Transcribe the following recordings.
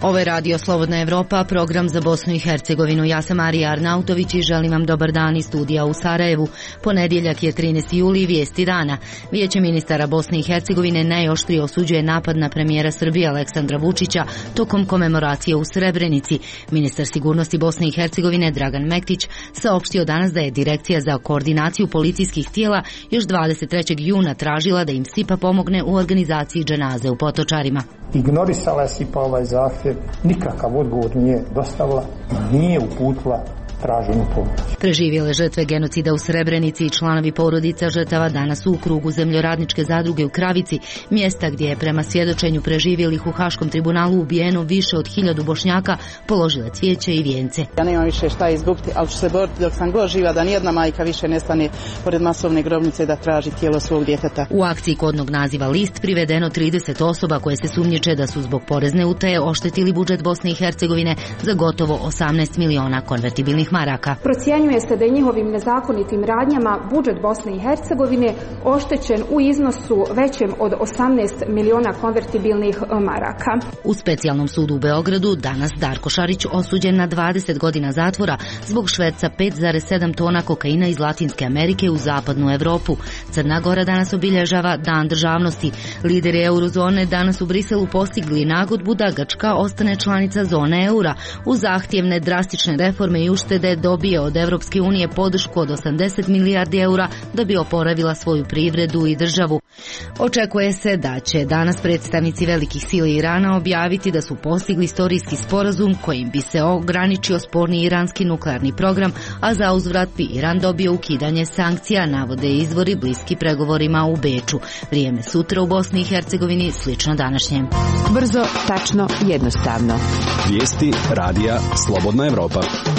Ovo je Radio Slobodna Evropa, program za Bosnu i Hercegovinu. Ja sam Marija Arnautović i želim vam dobar dan iz studija u Sarajevu. Ponedjeljak je 13. juli, vijesti dana. Vijeće ministara Bosne i Hercegovine najoštrije osuđuje napad na premijera Srbije Aleksandra Vučića tokom komemoracije u Srebrenici. Ministar sigurnosti Bosne i Hercegovine Dragan Mektić saopštio danas da je Direkcija za koordinaciju policijskih tijela još 23. juna tražila da im SIPA pomogne u organizaciji dženaze u Potočarima. Ignorisala je SIPA ovaj zahtjev, nikakav odgovor nije dostavila i nije uputila traženu pomoć. Preživjele žrtve genocida u Srebrenici i članovi porodica žrtava danas su u krugu zemljoradničke zadruge u Kravici, mjesta gdje je prema svjedočenju preživjelih u Haškom tribunalu ubijeno više od 1000 Bošnjaka, položile cvijeće i vijence. Ja nemam više šta izgubiti, ali ću se boriti dok sam god živa da nijedna majka više ne stane pored masovne grobnice da traži tijelo svog djeteta. U akciji kodnog naziva List privedeno 30 osoba koje se sumnjiče da su zbog porezne utaje oštetili budžet Bosne i Hercegovine za gotovo 18 miliona konvertibilnih maraka. Procjenjuje se da je njihovim nezakonitim radnjama budžet Bosne i Hercegovine oštećen u iznosu većem od 18 miliona konvertibilnih maraka. U specijalnom sudu u Beogradu danas Darko Šarić osuđen na 20 godina zatvora zbog šverca 5,7 tona kokaina iz Latinske Amerike u zapadnu Evropu. Crna Gora danas obilježava Dan državnosti. Lideri eurozone danas u Briselu postigli nagodbu da Grčka ostane članica zone eura. U zahtjevne drastične reforme i uštede dobije od Evropske unije podršku od 80 milijardi eura da bi oporavila svoju privredu i državu. Očekuje se da će danas predstavnici velikih sila Irana objaviti da su postigli istorijski sporazum kojim bi se ograničio sporni iranski nuklearni program, a za uzvrat bi Iran dobio ukidanje sankcija, navode izvori bliski pregovorima u Beču. Vrijeme sutra u Bosni i Hercegovini slično današnjem. Brzo, tačno, jednostavno. Vijesti radija Slobodna Evropa.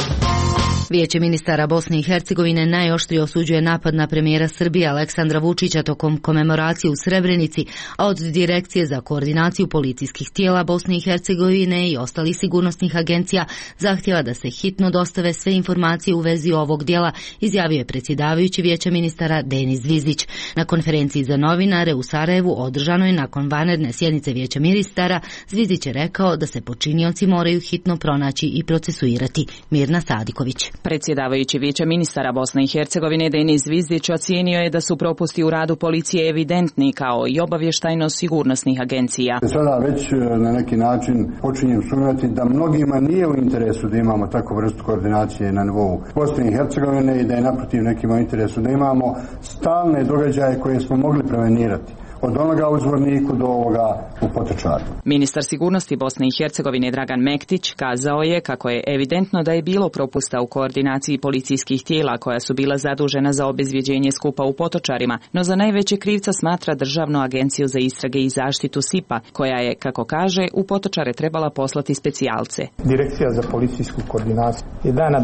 Vijeće ministara Bosne i Hercegovine najoštrije osuđuje napad na premijera Srbije Aleksandra Vučića tokom komemoracije u Srebrenici, a od Direkcije za koordinaciju policijskih tijela Bosne i Hercegovine i ostalih sigurnosnih agencija zahtjeva da se hitno dostave sve informacije u vezi ovog djela, izjavio je predsjedavajući Vijeća ministara Denis Zvizić. Na konferenciji za novinare u Sarajevu održanoj nakon vanredne sjednice Vijeća ministara, Zvizić je rekao da se počinioci moraju hitno pronaći i procesuirati. Mirna Sadiković. Predsjedavajući Vijeća ministara Bosne i Hercegovine Denis Zvizdić ocijenio je da su propusti u radu policije evidentni kao i obavještajno-sigurnosnih agencija. Sada već na neki način počinjem sumnjati da mnogima nije u interesu da imamo takvu vrstu koordinacije na nivou Bosne i Hercegovine i da je naprotiv nekima u interesu da imamo stalne događaje koje smo mogli prevenirati. Od onoga u Zvorniku do ovoga u Potočaru. Ministar sigurnosti Bosne i Hercegovine Dragan Mektić kazao je kako je evidentno da je bilo propusta u koordinaciji policijskih tijela koja su bila zadužena za obezvjeđenje skupa u Potočarima, no za najveće krivca smatra Državnu agenciju za istrage i zaštitu SIPA, koja je, kako kaže, u Potočare trebala poslati specijalce. Direkcija za policijsku koordinaciju je dana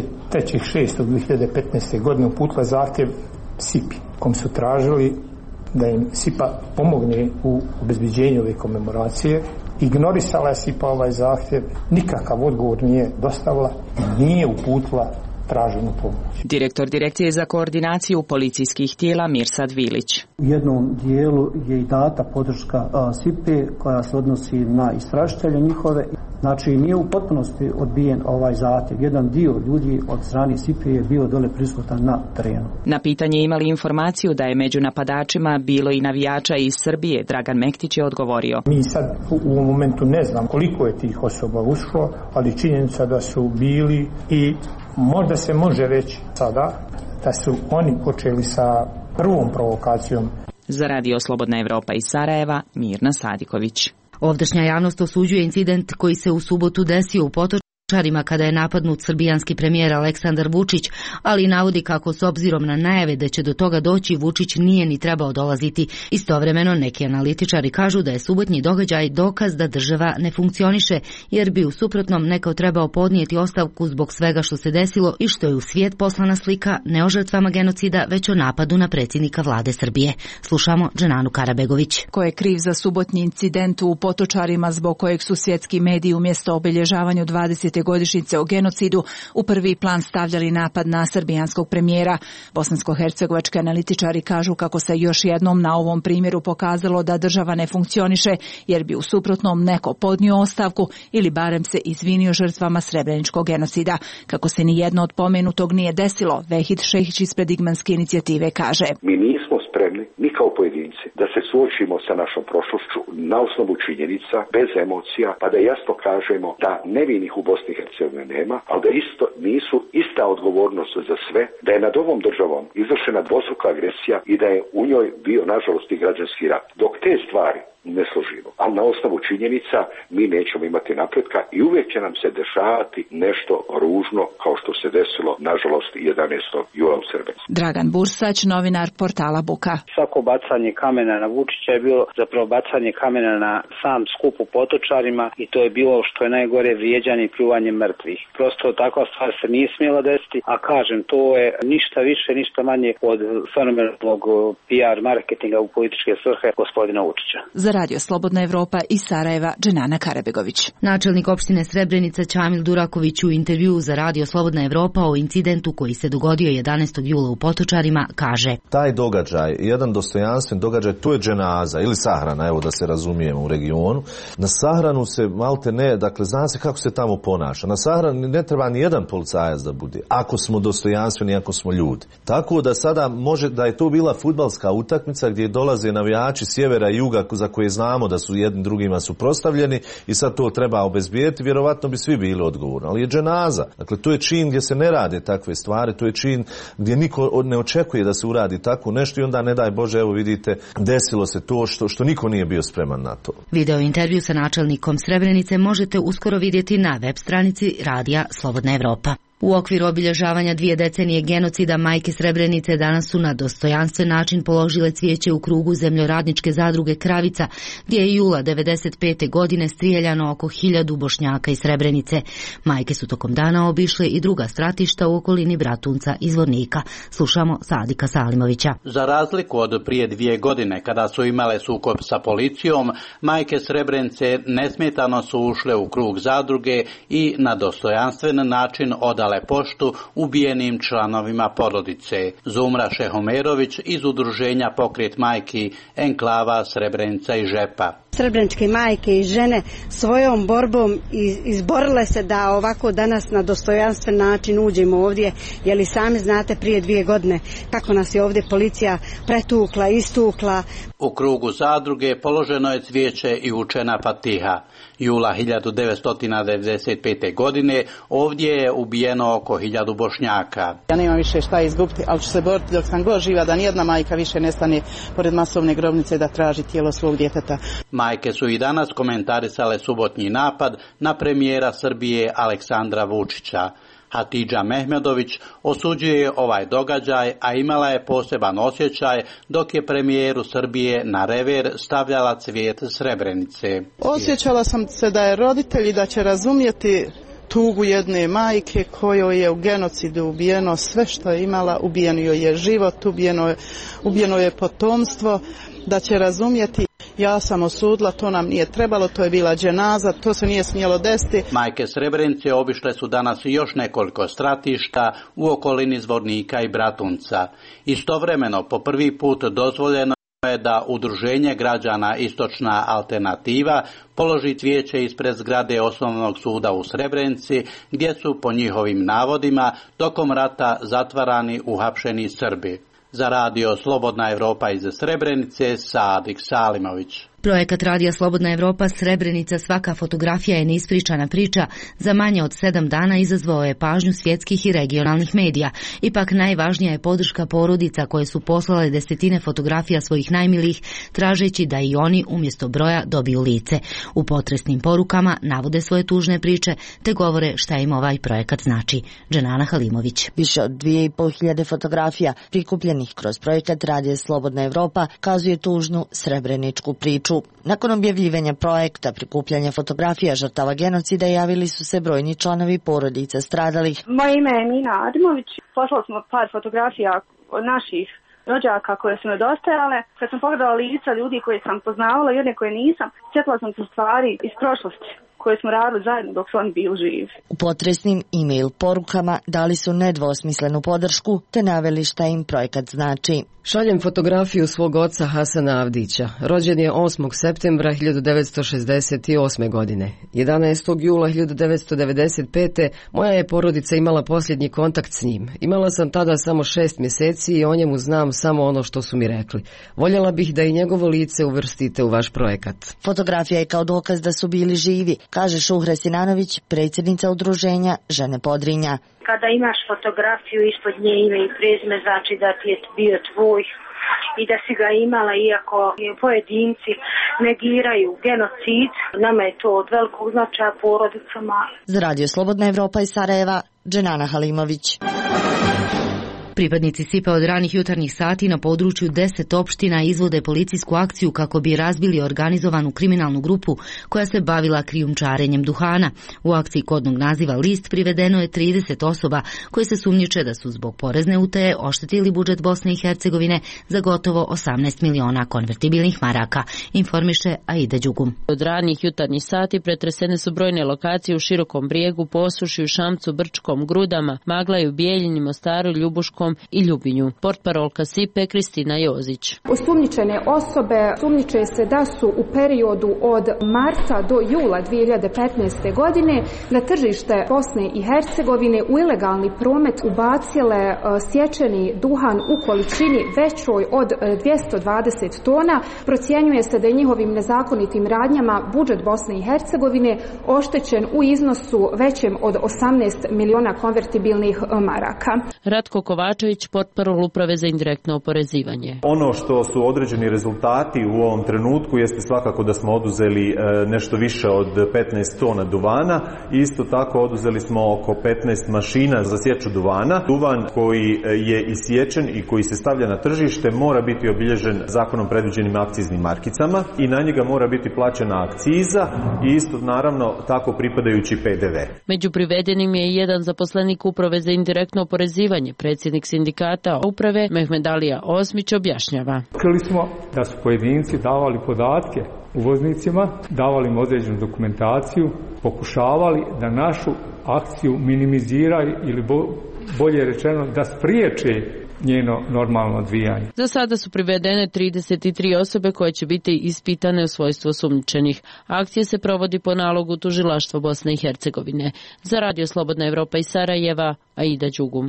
23.6.2015. godine uputila zahtjev SIPI, kom su tražili da im SIPA pomogne u obezbeđenju ove komemoracije. Ignorisala je SIPA ovaj zahtjev, nikakav odgovor nije dostavila i nije uputila traženu pomoć. Direktor Direkcije za koordinaciju policijskih tijela Mirsad Vilić. U jednom dijelu je i data podrška SIPE koja se odnosi na istražitelje njihove. Znači nije u potpunosti odbijen ovaj zahtjev. Jedan dio ljudi od strane SIPE je bio dole prisutan na terenu. Na pitanje imali informaciju da je među napadačima bilo i navijača iz Srbije, Dragan Mektić je odgovorio. Mi sad u ovom momentu ne znam koliko je tih osoba ušlo, ali činjenica da su bili i možda se može reći sada da su oni počeli sa prvom provokacijom. Za Radio Slobodna Evropa iz Sarajeva, Mirna Sadiković. Ovdašnja javnost osuđuje incident koji se u subotu desio u Potočarima kada je napadnut srbijanski premijer Aleksandar Vučić, ali navodi kako s obzirom na najave da će do toga doći Vučić nije ni trebao dolaziti. Istovremeno neki analitičari kažu da je subotnji događaj dokaz da država ne funkcioniše, jer bi u suprotnom neko trebao podnijeti ostavku zbog svega što se desilo i što je u svijet poslana slika ne o žrtvama genocida, već o napadu na predsjednika vlade Srbije. Slušamo Dženanu Karabegović. Ko je kriv za subotnji incident u Potočarima zbog kojeg su svjetski mediji umjesto obilježavanju 20. 20. godišnjice o genocidu u prvi plan stavljali napad na srbijanskog premijera. Bosansko-hercegovački analitičari kažu kako se još jednom na ovom primjeru pokazalo da država ne funkcioniše, jer bi u suprotnom neko podnio ostavku ili barem se izvinio žrtvama srebreničkog genocida. Kako se ni jedno od pomenutog nije desilo, Vehid Šehić ispred Igmanske inicijative kaže: Mi nismo spremni, ni kao pojedinci, da se suočimo sa našom prošlošću na osnovu činjenica, bez emocija, pa da jasno kažemo da nevinih u Bosni i Hercegovini nema, ali da isto nisu ista odgovornost za sve, da je nad ovom državom izvršena dvostruka agresija i da je u njoj bio, nažalost, i građanski rat. Dok te stvari ne složimo, ali na osnovu činjenica mi nećemo imati napretka i uvijek će nam se dešavati nešto ružno kao što se desilo, nažalost, 11. jula u Srebrenici. Dragan Bursać, novinar portala Buka. Svako bacanje kamena na Vučića je bilo zapravo bacanje kamena na sam skup u Potočarima i to je bilo, što je najgore, vrijeđanje i pljuvanje mrtvih. Prosto takva stvar se nije smjela desiti, a kažem, to je ništa više, ništa manje od fenomenalnog PR marketinga u političke svrhe gospodina Vučića. Za Radio Slobodna Evropa iz Sarajeva, Dženana Karabegović. Načelnik opštine Srebrenica Čamil Duraković u intervjuu za Radio Slobodna Evropa o incidentu koji se dogodio 11. jula u Potočarima kaže: Taj događaj, jedan dostojanstven događaj, to je dženaza ili sahrana, evo da se razumijemo u regionu. Na sahranu se malte ne, dakle zna se kako se tamo ponaša. Na sahranu ne treba ni jedan policajac da bude, ako smo dostojanstveni, ako smo ljudi. Tako da sada može da je to bila fudbalska utakmica gdje dolaze navijači sjevera i juga za koje znamo da su jedni drugima suprotstavljeni i sad to treba obezbijeti, vjerovatno bi svi bili odgovorni. Ali je dženaza. Dakle, to je čin gdje se ne rade takve stvari, to je čin gdje niko ne očekuje da se uradi tako nešto i onda ne daj Bože, evo vidite, desilo se to što niko nije bio spreman na to. Video intervju sa načelnikom Srebrenice možete uskoro vidjeti na web stranici Radija Slobodna Evropa. U okviru obilježavanja 2 decenije genocida majke Srebrenice danas su na dostojanstven način položile cvijeće u krugu zemljoradničke zadruge Kravica, gdje je jula 1995. godine strijeljano oko 1000 Bošnjaka iz Srebrenice. Majke su tokom dana obišle i druga stratišta u okolini Bratunca i Zvornika. Slušamo Sadika Salimovića. Za razliku od prije 2 godine kada su imale sukob sa policijom, majke Srebrenice nesmetano su ušle u krug zadruge i na dostojanstven način odale poštu ubijenim članovima porodice. Zumra Šehomerović iz udruženja Pokret majki Enklava Srebrenica i Žepa. Srebreničke majke i žene svojom borbom izborile se da ovako danas na dostojanstven način uđemo ovdje, jer i sami znate prije 2 godine kako nas je ovdje policija pretukla, istukla. U krugu zadruge položeno je cvijeće i učena Fatiha. Jula 1995. godine ovdje je ubijeno oko 1000 Bošnjaka. Ja nemam više šta izgubiti, ali ću se boriti dok sam god živa da nijedna majka više ne stane pored masovne grobnice da traži tijelo svog djeteta. Majke su i danas komentarisale subotnji napad na premijera Srbije Aleksandra Vučića. Hatidža Mehmedović osuđuje ovaj događaj, a imala je poseban osjećaj dok je premijeru Srbije na rever stavljala cvijet Srebrenice. Osjećala sam se da je roditelj i da će razumjeti tugu jedne majke kojoj je u genocidu ubijeno sve što je imala, ubijeno joj je život, ubijeno je potomstvo, da će razumjeti. Ja sam osudila, to nam nije trebalo, to je bila dženaza, to se nije smjelo desiti. Majke Srebrenice obišle su danas još nekoliko stratišta u okolini Zvornika i Bratunca. Istovremeno, po prvi put dozvoljeno je da Udruženje građana Istočna alternativa položi cvijeće ispred zgrade Osnovnog suda u Srebrenici, gdje su po njihovim navodima tokom rata zatvarani uhapšeni Srbi. Za Radio Slobodna Evropa iz Srebrenice, Sadik Salimović. Projekat Radija Slobodna Evropa Srebrenica svaka fotografija je neispričana priča za manje od 7 dana izazvao je pažnju svjetskih i regionalnih medija. Ipak najvažnija je podrška porodica koje su poslale desetine fotografija svojih najmilijih, tražeći da i oni umjesto broja dobiju lice. U potresnim porukama navode svoje tužne priče te govore šta im ovaj projekat znači. Dženana Halimović. Više od 2500 fotografija prikupljenih kroz projekat Radija Slobodna Evropa kazuje tužnu srebreničku priču. Nakon objavljivanja projekta prikupljanja fotografija žrtava genocida javili su se brojni članovi porodica stradalih. Moje ime je Mina Adimović. Poslali smo par fotografija od naših rođaka koje su nedostajale. Kad sam pogledala lica ljudi koje sam poznavala i jedne koje nisam, sjetila sam se stvari iz prošlosti koje smo radili zajedno dok su oni bili živi. U potresnim e-mail porukama dali su nedvosmislenu podršku te naveli šta im projekat znači. Šaljem fotografiju svog oca Hasana Avdića. Rođen je 8. septembra 1968. godine. 11. jula 1995. moja je porodica imala posljednji kontakt s njim. Imala sam tada samo 6 mjeseci i o njemu znam samo ono što su mi rekli. Voljela bih da i njegovo lice uvrstite u vaš projekat. Fotografija je kao dokaz da su bili živi, kaže Šuhra Sinanović, predsjednica udruženja Žene Podrinja. Kada imaš fotografiju ispod nje ime i prezime, znači da ti je bio tvoj i da si ga imala, iako pojedinci negiraju genocid. Nama je to od velikog značaja porodicama. Za Radio Slobodna Evropa iz Sarajeva, Dženana Halimović. Pripadnici SIPA od ranih jutarnjih sati na području 10 opština izvode policijsku akciju kako bi razbili organizovanu kriminalnu grupu koja se bavila krijumčarenjem duhana. U akciji kodnog naziva List privedeno je 30 osoba koje se sumnjiče da su zbog porezne utaje oštetili budžet Bosne i Hercegovine za gotovo 18 miliona konvertibilnih maraka, informiše Aida Đugum. Od ranih jutarnjih sati pretresene su brojne lokacije u Širokom Brijegu, Posušju, Šamcu, Brčkom, Grudama, Maglaju, Bijeljini, Mostaru, Ljubuškom i Ljubinju. Portparolka SIPE Kristina Jozić. Osumnjičene osobe sumnjiče se da su u periodu od marta do jula 2015. godine na tržište Bosne i Hercegovine u ilegalni promet ubacile sječeni duhan u količini većoj od 220 tona. Procjenjuje se da je njihovim nezakonitim radnjama budžet Bosne i Hercegovine oštećen u iznosu većem od 18 miliona konvertibilnih maraka. Ratko Kovačević, portparol Uprave za indirektno oporezivanje. Ono što su određeni rezultati u ovom trenutku jeste svakako da smo oduzeli nešto više od 15 tona duvana i isto tako oduzeli smo oko 15 mašina za sječu duvana. Duvan koji je isječen i koji se stavlja na tržište mora biti obilježen zakonom predviđenim akciznim markicama i na njega mora biti plaćena akciza i isto naravno tako pripadajući PDV. Među privedenim je i jedan zaposlenik Uprave za indirektno oporezivanje. Predsjednik sindikata Uprave Mehmed Alija Osmić objašnjava. Otkrili smo da su pojedinci davali podatke uvoznicima, davali im određenu dokumentaciju, pokušavali da našu akciju minimiziraju ili bolje rečeno da spriječe njeno normalno odvijanje. Za sada su privedene 33 osobe koje će biti ispitane u svojstvu osumnjičenih. Akcija se provodi po nalogu Tužilaštva Bosne i Hercegovine. Za Radio Slobodna Evropa iz Sarajeva, Aida Đugum.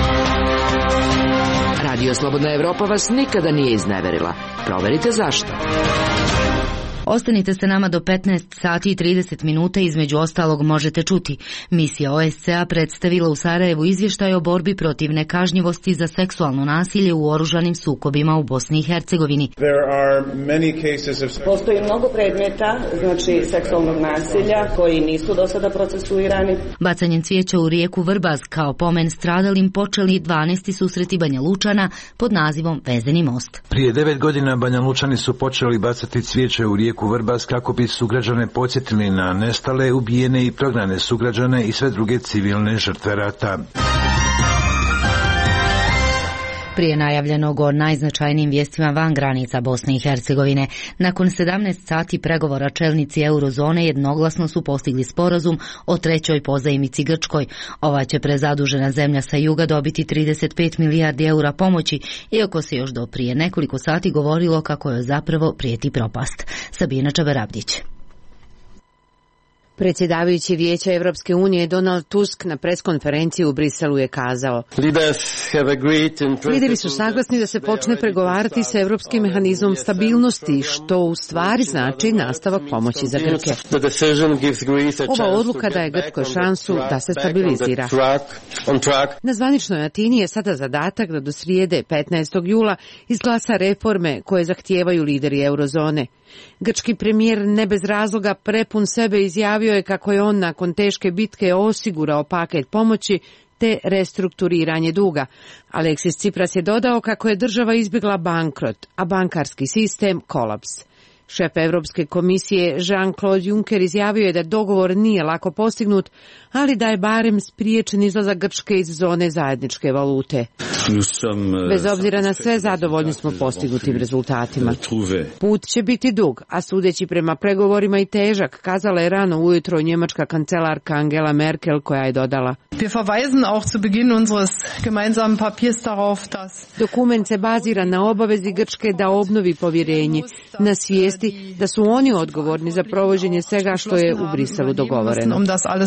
Radio Slobodna Evropa vas nikada nije izneverila. Proverite zašto. Ostanite sa nama do 15 sati i 30 minuta, između ostalog možete čuti. Misija OSCE predstavila u Sarajevu izvještaj o borbi protiv nekažnjivosti za seksualno nasilje u oružanim sukobima u Bosni i Hercegovini. Postoji mnogo predmeta, znači seksualnog nasilja, koji nisu do sada procesuirani. Bacanjem cvijeća u rijeku Vrbas kao pomen stradalim počeli 12. susreti Banja Lučana pod nazivom Vezeni most. Prije 9 godina Banja Lučani su počeli bacati cvijeće u rijeku Vrbas kako bi sugrađane podsjetili na nestale, ubijene i prognane sugrađane i sve druge civilne žrtve rata. Prije najavljenog o najznačajnijim vijestima van granica Bosne i Hercegovine, nakon 17 sati pregovora čelnici eurozone jednoglasno su postigli sporazum o trećoj pozajmici Grčkoj. Ova će prezadužena zemlja sa juga dobiti 35 milijardi eura pomoći, iako se još do prije nekoliko sati govorilo kako joj zapravo prijeti propast. Sabina Čabarabdić. Predsjedavajući Vijeća Evropske unije Donald Tusk na preskonferenciji u Briselu je kazao: Lideri su saglasni da se počne pregovarati sa Evropskim mehanizmom stabilnosti, što u stvari znači nastavak pomoći za Grke. Ova odluka daje Grčkoj šansu da se stabilizira. Na zvaničnoj Atini je sada zadatak da do srijede 15. jula izglasa reforme koje zahtijevaju lideri eurozone. Grčki premijer ne bez razloga prepun sebe izjavio je kako je on nakon teške bitke osigurao paket pomoći te restrukturiranje duga. Aleksis Tsipras je dodao kako je država izbjegla bankrot, a bankarski sistem kolaps. Šef Europske komisije Jean-Claude Juncker izjavio je da dogovor nije lako postignut, ali da je barem spriječen izlazak Grčke iz zone zajedničke valute. Bez obzira na sve, zadovoljni smo postignutim rezultatima. Put će biti dug, a sudeći prema pregovorima i težak, kazala je rano ujutro njemačka kancelarka Angela Merkel, koja je dodala: Dokument se bazira na obavezi Grčke da obnovi povjerenje, na svijesti da su oni odgovorni za provođenje svega što je u Briselu dogovoreno.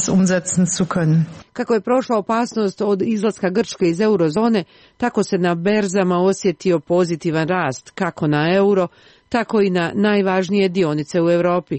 Kako je prošla opasnost od izlaska Grčke iz eurozone, tako se na berzama osjetio pozitivan rast, kako na euro, tako i na najvažnije dionice u Europi.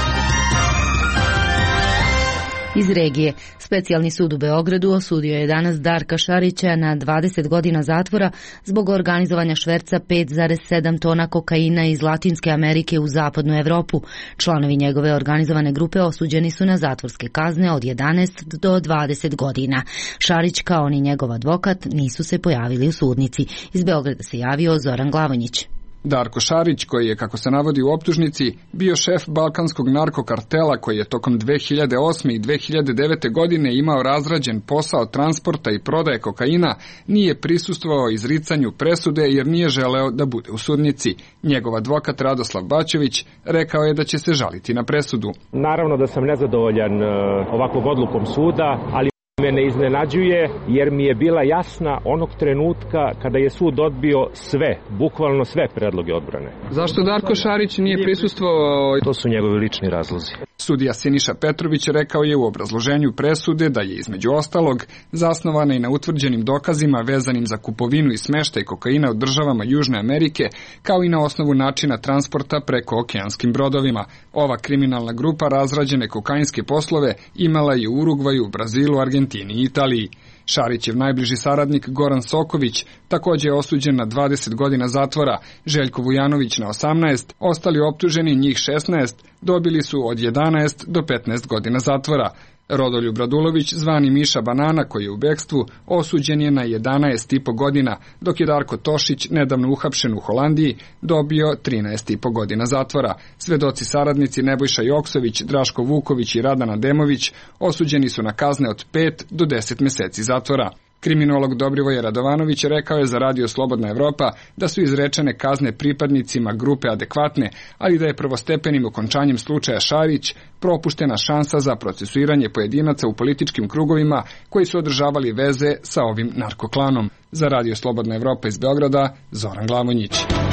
Iz regije, specijalni sud u Beogradu osudio je danas Darka Šarića na 20 godina zatvora zbog organizovanja šverca 5,7 tona kokaina iz Latinske Amerike u zapadnu Evropu. Članovi njegove organizovane grupe osuđeni su na zatvorske kazne od 11 do 20 godina. Šarić, kao ni njegov advokat, nisu se pojavili u sudnici. Iz Beograda se javio Zoran Glavonjić. Darko Šarić, koji je, kako se navodi u optužnici, bio šef balkanskog narkokartela koji je tokom 2008. i 2009. godine imao razrađen posao transporta i prodaje kokaina, nije prisustvovao izricanju presude jer nije želeo da bude u sudnici. Njegov advokat Radoslav Bačević rekao je da će se žaliti na presudu. Naravno da sam nezadovoljan ovakvom odlukom suda, ali me ne iznenađuje jer mi je bila jasna onog trenutka kada je sud odbio sve, bukvalno sve predloge odbrane. Zašto Darko Šarić nije prisustvovao? To su njegovi lični razlozi. Sudija Siniša Petrović rekao je u obrazloženju presude da je između ostalog zasnovana i na utvrđenim dokazima vezanim za kupovinu i smeštaj kokaina u državama Južne Amerike, kao i na osnovu načina transporta preko okeanskim brodovima. Ova kriminalna grupa razrađene kokainske poslove imala je u Urugvaju, Brazilu, Argentini i Italiji. Šarićev najbliži saradnik Goran Soković također je osuđen na 20 godina zatvora, Željko Vujanović na 18, ostali optuženi, njih 16, dobili su od 11 do 15 godina zatvora. Rodoljub Radulović, zvani Miša Banana, koji je u bekstvu, osuđen je na 11,5 godina, dok je Darko Tošić, nedavno uhapšen u Holandiji, dobio 13,5 godina zatvora. Svedoci saradnici Nebojša Joksović, Draško Vuković i Radana Demović osuđeni su na kazne od 5 do 10 mjeseci zatvora. Kriminolog Dobrivoje Radovanović rekao je za Radio Slobodna Evropa da su izrečene kazne pripadnicima grupe adekvatne, ali da je prvostepenim okončanjem slučaja Šarić propuštena šansa za procesuiranje pojedinaca u političkim krugovima koji su održavali veze sa ovim narkoklanom. Za Radio Slobodna Evropa iz Beograda, Zoran Glavonjić.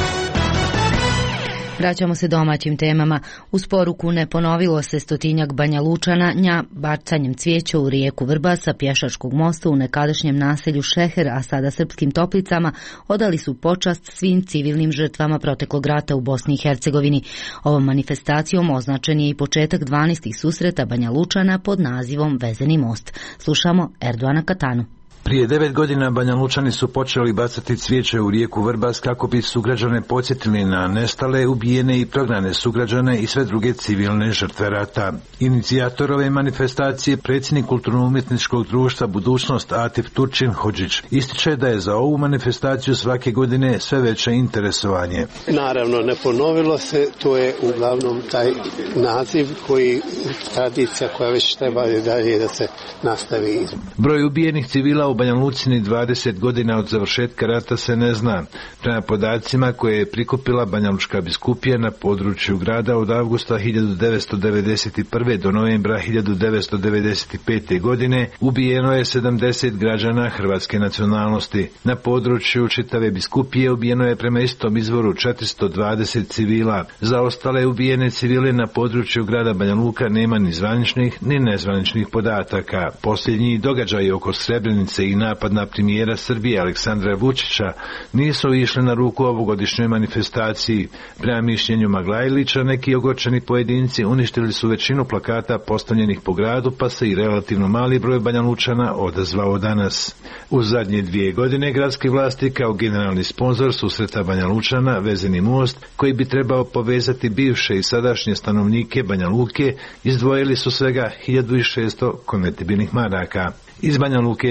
Vraćamo se domaćim temama. Uz poruku ne ponovilo se 100-tinjak Banja Lučana bacanjem cvijeća u rijeku Vrbas sa pješačkog mosta u nekadašnjem naselju Šeher, a sada Srpskim Toplicama, odali su počast svim civilnim žrtvama proteklog rata u Bosni i Hercegovini. Ovom manifestacijom označen je i početak 12. susreta Banja Lučana pod nazivom Vezeni most. Slušamo Erdoana Katanu. Prije 9 godina Banja Lučani su počeli bacati cvijeće u rijeku Vrbas kako bi sugrađane podsjetili na nestale, ubijene i prognane sugrađane i sve druge civilne žrtve rata. Inicijator ove manifestacije, predsjednik Kulturno-umjetničkog društva Budućnost Atif Turčin Hodžić, ističe da je za ovu manifestaciju svake godine sve veće interesovanje. Naravno, ne ponovilo se, to je uglavnom taj naziv koji tradicija koja već treba dalje da se nastavi. Broj ubijenih civila u Banja Luci 20 godina od završetka rata se ne zna. Prema podacima koje je prikupila Banjalučka biskupija na području grada od avgusta 1991. do novembra 1995. godine ubijeno je 70 građana hrvatske nacionalnosti. Na području čitave biskupije ubijeno je prema istom izvoru 420 civila. Za ostale ubijene civile na području grada Banja Luka nema ni zvaničnih ni nezvaničnih podataka. Posljednji događaji oko Srebrenice i napad na premijera Srbije Aleksandra Vučića nisu išli na ruku ovogodišnjoj manifestaciji. Prema mišljenju Maglajlića, neki ogorčeni pojedinci uništili su većinu plakata postavljenih po gradu, pa se i relativno mali broj Banja Lučana odazvao danas. U zadnje 2 godine gradske vlasti kao generalni sponzor susreta Banja Lučana Vezeni most, koji bi trebao povezati bivše i sadašnje stanovnike Banja Luke, izdvojili su svega 1600 konvertibilnih maraka. Iz Banja Luke za Radio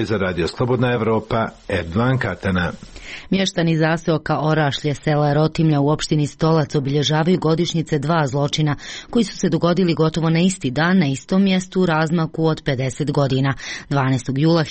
Radio Slobodna Evropa, Erdogan Katana. Mještani zaseoka Orašlje, sela Rotimlja u opštini Stolac obilježavaju godišnjice 2 zločina koji su se dogodili gotovo na isti dan na istom mjestu u razmaku od 50 godina. 12. jula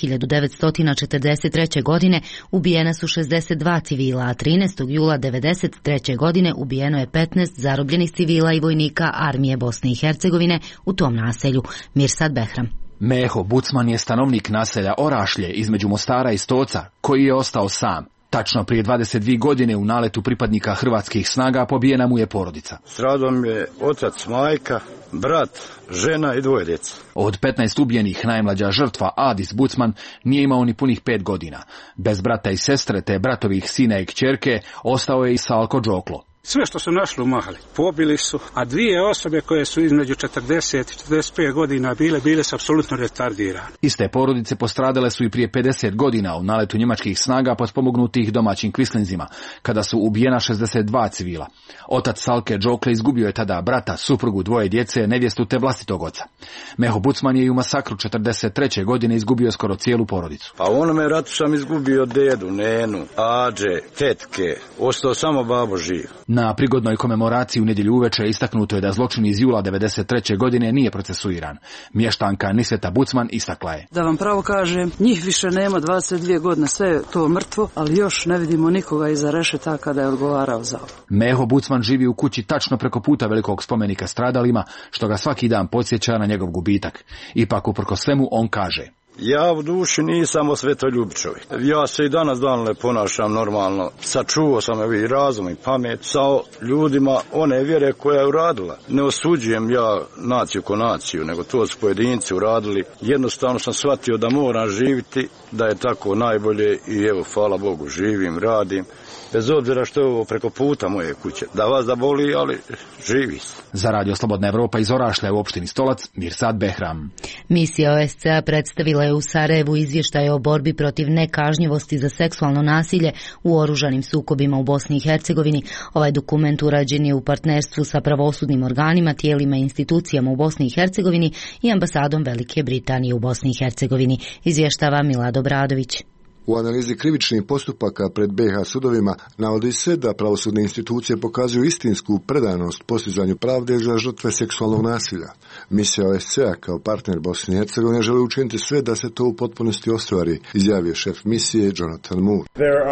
1943. godine ubijena su 62 civila, a 13. jula 1993. godine ubijeno je 15 zarobljenih civila i vojnika armije Bosne i Hercegovine u tom naselju. Mirsad Behram. Meho Bucman je stanovnik naselja Orašlje između Mostara i Stoca koji je ostao sam. Tačno prije 22 godine u naletu pripadnika hrvatskih snaga pobijena mu je porodica. Stradom je otac, majka, brat, žena i 2 djece. Od 15 ubijenih najmlađa žrtva Adis Bucman nije imao ni punih 5 godina. Bez brata i sestre te bratovih sina i kćerke ostao je i Salko Đoklo. Sve što su našli u Mahali pobili su, a 2 osobe koje su između 40 i 45 godina bile su apsolutno retardirane. Iste porodice postradale su i prije 50 godina u naletu njemačkih snaga potpomognutih domaćim kvislinzima, kada su ubijena 62 civila. Otac Salke Đokle izgubio je tada brata, suprugu, 2 djece, nevjestu te vlastitog oca. Meho Bucman je i u masakru 43. godine izgubio skoro cijelu porodicu. Pa u onome ratu sam izgubio dedu, nenu, ađe, tetke, ostao samo babo živ. Na prigodnoj komemoraciji u nedjelju uveče istaknuto je da zločin iz jula 1993. godine nije procesuiran. Mještanka Niseta Bucman istakla je: Da vam pravo kažem, njih više nema, 22 godine, sve je to mrtvo, ali još ne vidimo nikoga iza rešetaka da je odgovarao za ovo. Meho Bucman živi u kući tačno preko puta velikog spomenika stradalima, što ga svaki dan podsjeća na njegov gubitak. Ipak, uprkos svemu, on kaže: Ja u duši nisam osvetoljubi čovjek. Ja se i danas ne ponašam normalno. Sačuvao sam i razum i pamet sa ljudima one vjere koja je uradila. Ne osuđujem ja naciju ko naciju, nego to su pojedinci uradili. Jednostavno sam shvatio da moram živjeti, da je tako najbolje i evo, hvala Bogu, živim, radim. Bez obzira što je ovo preko puta moje kuće. Da vas da boli, ali živi se. Za Radio Slobodna Evropa iz Orašlja u opštini Stolac, Mirsad Behram. Misija OSCE predstavila je u Sarajevu izvještaj o borbi protiv nekažnjivosti za seksualno nasilje u oružanim sukobima u Bosni i Hercegovini. Ovaj dokument urađen je u partnerstvu sa pravosudnim organima, tijelima i institucijama u Bosni i Hercegovini i ambasadom Velike Britanije u Bosni i Hercegovini, izvještava Milado Bradović. U analizi krivičnih postupaka pred BiH sudovima navodi se da pravosudne institucije pokazuju istinsku predanost postizanju pravde za žrtve seksualnog nasilja. Misija OSCE kao partner Bosne i Hercegovine želi učiniti sve da se to u potpunosti ostvari, izjavio šef misije Jonathan Moore.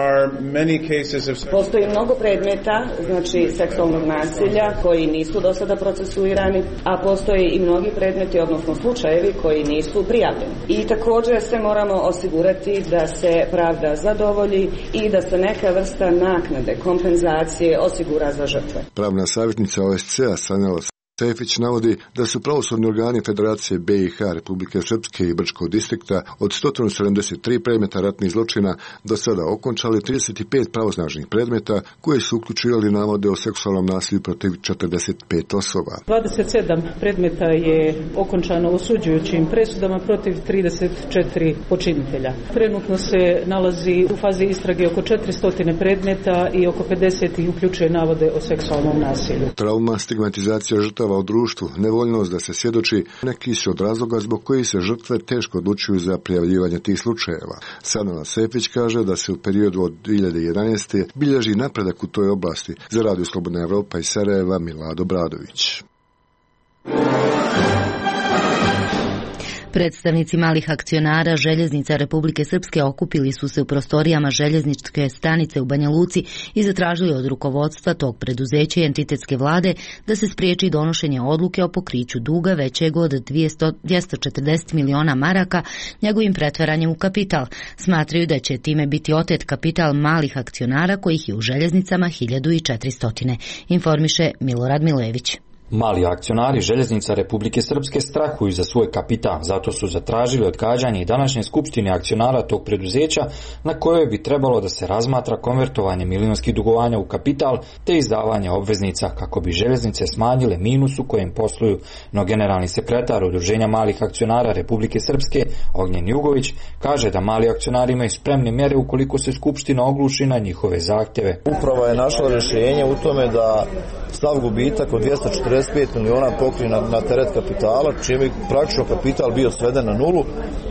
Postoji mnogo predmeta, znači seksualnog nasilja, koji nisu do sada procesuirani, a postoje i mnogi predmeti, odnosno slučajevi koji nisu prijavljeni. I također se moramo osigurati da se pravda zadovolji i da se neka vrsta naknade, kompenzacije osigura za žrtve. Pravna savjetnica OSCE-a Sanela Sefić navodi da su pravosudni organi Federacije BiH, Republike Srpske i Brčkog distrikta od 173 predmeta ratnih zločina do sada okončali 35 pravosnažnih predmeta koji su uključivali navode o seksualnom nasilju protiv 45 osoba. 27 predmeta je okončano osuđujućim presudama protiv 34 počinitelja. Trenutno se nalazi u fazi istrage oko 400 predmeta i oko 50 uključuje navode o seksualnom nasilju. Trauma, stigmatizacija žrtava u društvu, nevoljnost da se svjedoči, neki su od razloga zbog kojih se žrtve teško odlučuju za prijavljivanje tih slučajeva. Sanela Sefić kaže da se u periodu od 2011. bilježi napredak u toj oblasti. Za Radio Slobodna Evropa iz Sarajeva, Milado Bradović. Predstavnici malih akcionara Željeznica Republike Srpske okupili su se u prostorijama željezničke stanice u Banja Luci i zatražili od rukovodstva tog preduzeća i entitetske vlade da se spriječi donošenje odluke o pokriću duga većeg od 240 miliona maraka njegovim pretvaranjem u kapital. Smatraju da će time biti otet kapital malih akcionara kojih je u željeznicama 1400. Informiše Milorad Milević. Mali akcionari Željeznica Republike Srpske strahuju za svoj kapital, zato su zatražili odgađanje i današnje skupštine akcionara tog preduzeća na kojoj bi trebalo da se razmatra konvertovanje milionskih dugovanja u kapital te izdavanje obveznica kako bi željeznice smanjile minus u kojem posluju. No generalni sekretar Udruženja malih akcionara Republike Srpske, Ognjen Jugović, kaže da mali akcionari imaju spremne mjere ukoliko se skupština ogluši na njihove zahtjeve. Uprava je našla rješenje u tome da stav gubitak od 245 miliona pokrije na teret kapitala, čime je praktično kapital bio sveden na nulu,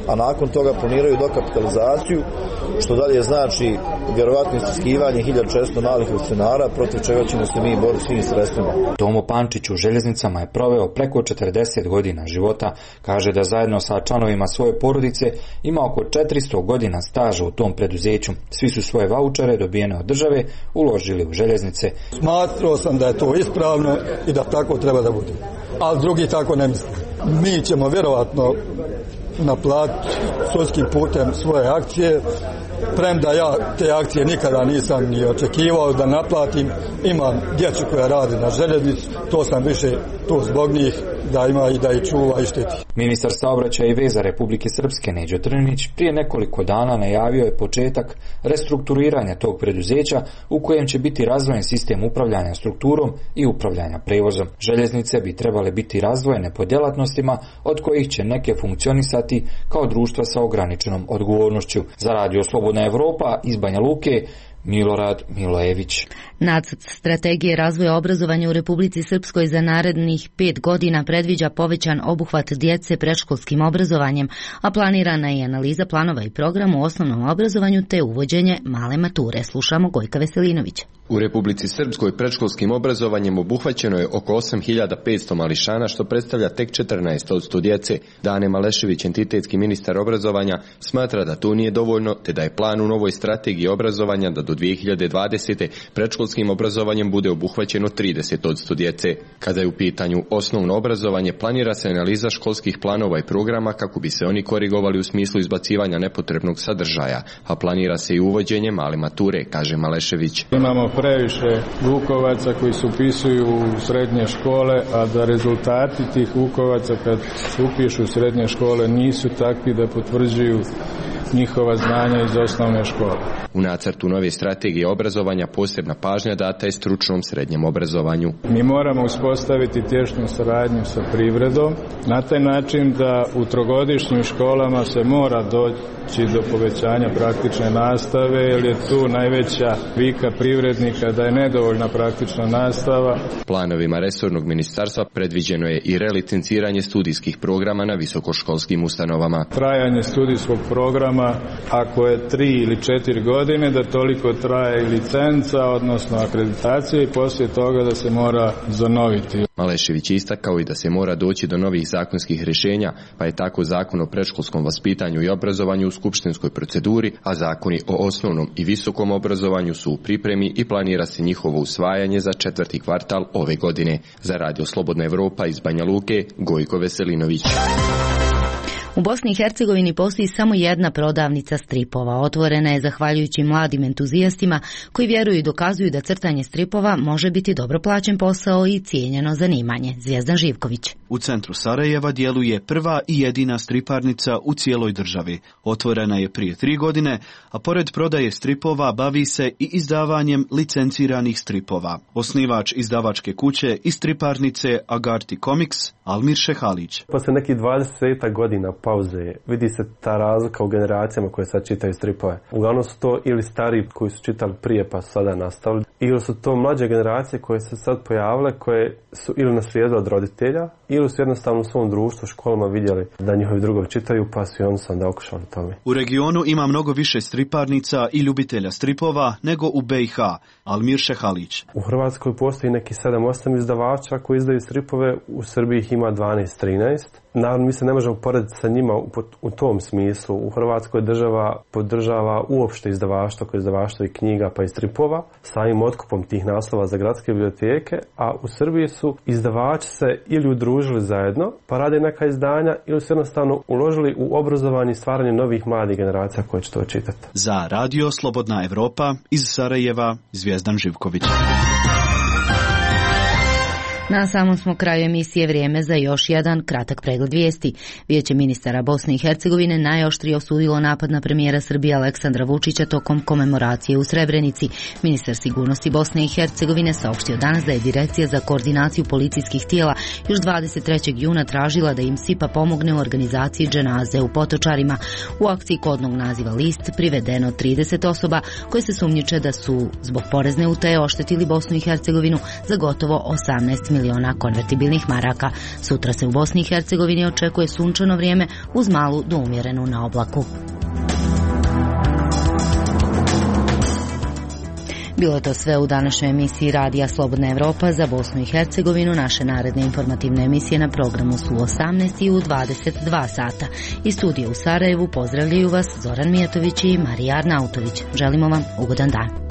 a nakon toga planiraju dokapitalizaciju, što dalje znači vjerovatno istiskivanje 1400 malih akcionara, protiv čega ćemo se mi boriti svim sredstvima. Tomo Pančić u željeznicama je proveo preko 40 godina života, kaže da zajedno sa članovima svoje porodice ima oko 400 godina staža u tom preduzeću. Svi su svoje vaučere dobijene od države uložili u željeznice. Smatrao sam da je to ispravno i da tako treba da bude, ali drugi tako ne misle. Mi ćemo vjerovatno naplatiti sudskim putem svoje akcije, premda ja te akcije nikada nisam ni očekivao da naplatim. Imam djecu koja radi na željeznici, to sam više tu zbog njih, da ima i da ih čuva i štiti. Ministar saobraćaja i veza Republike Srpske Neđo Trninić prije nekoliko dana najavio je početak restrukturiranja tog preduzeća u kojem će biti razdvojen sistem upravljanja strukturom i upravljanja prevozom. Željeznice bi trebale biti razdvojene po djelatnostima od kojih će neke funkcionisati kao društva sa ograničenom odgovornošću. Za Radio Slobodna Evropa iz Banja Luke, Milorad Milojević. Nacrt strategije razvoja obrazovanja u Republici Srpskoj za narednih 5 godina predviđa povećan obuhvat djece predškolskim obrazovanjem, a planirana je analiza planova i programa u osnovnom obrazovanju te uvođenje male mature. Slušamo Gojka Veselinovića. U Republici Srpskoj predškolskim obrazovanjem obuhvaćeno je oko 8500 mališana, što predstavlja tek 14% djece. Dane Malešević, entitetski ministar obrazovanja, smatra da to nije dovoljno, te da je plan u novoj strategiji obrazovanja da do 2020. predškolskim obrazovanjem bude obuhvaćeno 30% djece. Kada je u pitanju osnovno obrazovanje, planira se analiza školskih planova i programa kako bi se oni korigovali u smislu izbacivanja nepotrebnog sadržaja, a planira se i uvođenje male mature, kaže Malešević. Imamo previše vukovaca koji se upisuju u srednje škole, a da rezultati tih vukovaca kad se upišu u srednje škole nisu takvi da potvrđuju njihova znanja iz osnovne škole. U nacrtu nove strategije obrazovanja posebna pažnja data je stručnom srednjem obrazovanju. Mi moramo uspostaviti tjesnu saradnju sa privredom na taj način da u trogodišnjim školama se mora doći do povećanja praktične nastave, jer je tu najveća vika privrednika da je nedovoljna praktična nastava. Planovima resornog ministarstva predviđeno je i relicenciranje studijskih programa na visokoškolskim ustanovama. Trajanje studijskog programa, ako je 3 ili 4 godine, da toliko traje i licenca, odnosno akreditacija, i poslije toga da se mora zanoviti. Malešević je istakao i da se mora doći do novih zakonskih rješenja, pa je tako Zakon o predškolskom vaspitanju i obrazovanju u skupštinskoj proceduri, a zakoni o osnovnom i visokom obrazovanju su u pripremi i planira se njihovo usvajanje za 4. kvartal ove godine. Za Radio Slobodna Evropa iz Banja Luke, Gojko Veselinović. U Bosni i Hercegovini postoji samo jedna prodavnica stripova. Otvorena je zahvaljujući mladim entuzijastima koji vjeruju i dokazuju da crtanje stripova može biti dobro plaćen posao i cijenjeno zanimanje. Zvijezdan Živković. U centru Sarajeva djeluje prva i jedina striparnica u cijeloj državi. Otvorena je prije 3 godine, a pored prodaje stripova bavi se i izdavanjem licenciranih stripova. Osnivač izdavačke kuće i striparnice Agarti Comics, Almir Šehalić. Posle nekih 20 godina pauze vidi se ta razlika u generacijama koje sad čitaju stripove. Uglavnom su to ili stari koji su čitali prije pa su sada nastavili, ili su to mlađe generacije koje se sad pojavile, koje su ili naslijedile od roditelja, ili su jednostavno u svom društvu, školama vidjeli da njihovi drugovi čitaju, pa su i oni sam da okušali tome. U regionu ima mnogo više striparnica i ljubitelja stripova nego u BiH, Almir Šehalić. U Hrvatskoj postoji neki 7-8 izdavača koji izdaju stripove, u Srbiji ih ima 12-13. Naravno, mi se ne možemo porediti sa njima u tom smislu. U Hrvatskoj država podržava uopšte izdavaštvo, koje je izdavaštvo i knjiga pa i stripova, samim otkupom tih naslova za gradske biblioteke, a u Srbiji su izdavači se ili udružili zajedno, pa rade neka izdanja, ili su jednostavno uložili u obrazovanje i stvaranje novih mladih generacija koje će to čitati. Za Radio Slobodna Evropa iz Sarajeva, Zvijezdan Živković. Na samom smo kraju emisije, vrijeme za još jedan kratak pregled vijesti. Vijeće ministara Bosne i Hercegovine najoštrije osudilo napad na premijera Srbije Aleksandra Vučića tokom komemoracije u Srebrenici. Ministar sigurnosti Bosne i Hercegovine saopštio danas da je Direkcija za koordinaciju policijskih tijela još 23. juna tražila da im SIPA pomogne u organizaciji dženaze u Potočarima. U akciji kodnog naziva List privedeno 30 osoba koje se sumnjiče da su zbog porezne utaje oštetili Bosnu i Hercegovinu za gotovo 18 miliona miliona konvertibilnih maraka. Sutra se u Bosni i Hercegovini očekuje sunčano vrijeme uz malu do umjerenu na oblaku. Bilo je to sve u današnjoj emisiji Radija Slobodna Evropa za Bosnu i Hercegovinu. Naše naredne informativne emisije na programu su u 18 i u 22 sata. Iz studija u Sarajevu pozdravljaju vas Zoran Mijatović i Marija Arnautović. Želimo vam ugodan dan.